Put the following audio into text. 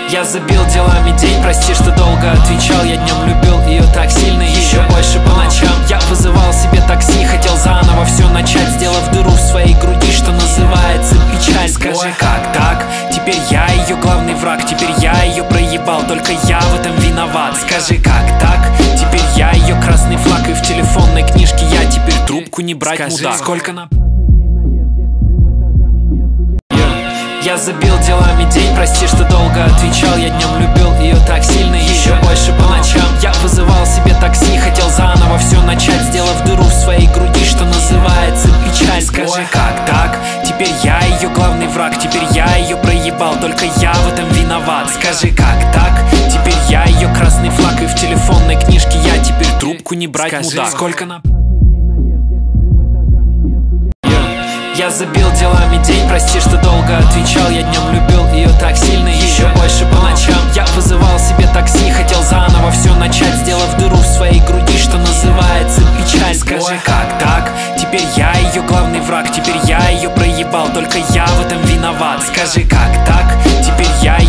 Я забил делами день, прости, что долго отвечал. Я днем любил ее так сильно, еще больше по ночам. Я вызывал себе такси, хотел заново все начать, сделав дыру в своей груди, что называется печаль. Скажи, как так? Теперь я ее главный враг, теперь я ее проебал, только я в этом виноват. Скажи, как так? Теперь я ее красный флаг, и в телефонной книжке я теперь трубку не брать. Скажи, мудак. Сколько на... Я забил делами день, прости, что долго отвечал. Я днем любил ее так сильно, еще больше по ночам. Я вызывал себе такси, хотел заново все начать, сделав дыру в своей груди, что называется печаль. Скажи, как так? Теперь я ее главный враг, теперь я ее проебал, только я в этом виноват. Скажи, как так? Теперь я ее красный флаг, и в телефонной книжке я теперь трубку не брать. Скажи, мудак. Сколько на... Я забил делами день, прости, что долго отвечал. Я днем любил ее так сильно, еще больше по ночам. Я вызывал себе такси, хотел заново все начать, сделав дыру в своей груди, что называется печаль. Скажи, как так? Теперь я ее главный враг, теперь я ее проебал, только я в этом виноват. Скажи, как так? Теперь я